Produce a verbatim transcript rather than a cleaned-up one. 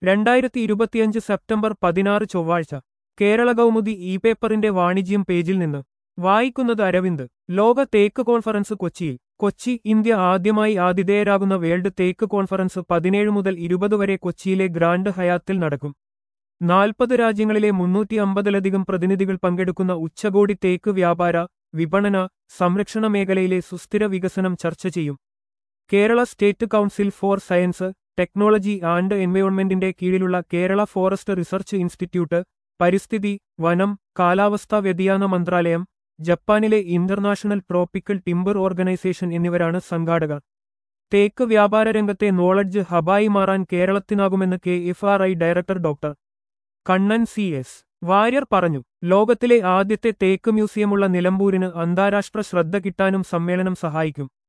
രണ്ടായിരത്തി ഇരുപത്തിയഞ്ച് സെപ്റ്റംബർ പതിനാറ് ചൊവ്വാഴ്ച കേരള കൗമുദി ഇ പേപ്പറിന്റെ വാണിജ്യം പേജിൽ നിന്ന് വായിക്കുന്നത് അരവിന്ദ്. ലോക തേക്ക് കോൺഫറൻസ് കൊച്ചിയിൽ. കൊച്ചി. ഇന്ത്യ ആദ്യമായി ആതിഥേയരാകുന്ന വേൾഡ് തേക്ക് കോൺഫറൻസ് പതിനേഴ് മുതൽ ഇരുപത് വരെ കൊച്ചിയിലെ ഗ്രാൻഡ് ഹയാത്തിൽ നടക്കും. നാൽപ്പത് രാജ്യങ്ങളിലെ മുന്നൂറ്റി അമ്പതിലധികം പ്രതിനിധികൾ പങ്കെടുക്കുന്ന ഉച്ചകോടി തേക്ക് വ്യാപാര, വിപണന, സംരക്ഷണ മേഖലയിലെ സുസ്ഥിര വികസനം ചർച്ച ചെയ്യും. Kerala state council for science, technology and എൻവയോൺമെന്റിന്റെ കീഴിലുള്ള കേരള ഫോറസ്റ്റ് റിസർച്ച് ഇൻസ്റ്റിറ്റ്യൂട്ട്, പരിസ്ഥിതി, വനം, കാലാവസ്ഥാ വ്യതിയാന മന്ത്രാലയം, ജപ്പാനിലെ ഇന്റർനാഷണൽ ട്രോപ്പിക്കൽ ടിംബർ ഓർഗനൈസേഷൻ എന്നിവരാണ് സംഘാടകർ. തേക്ക് വ്യാപാര രംഗത്തെ നോളജ് ഹബായി മാറാൻ കേരളത്തിനാകുമെന്ന് K F R I director doctor Kannan C S Warrier പറഞ്ഞു. ലോകത്തിലെ ആദ്യത്തെ തേക്ക് മ്യൂസിയമുള്ള നിലമ്പൂരിന് അന്താരാഷ്ട്ര ശ്രദ്ധ കിട്ടാനും സമ്മേളനം സഹായിക്കും.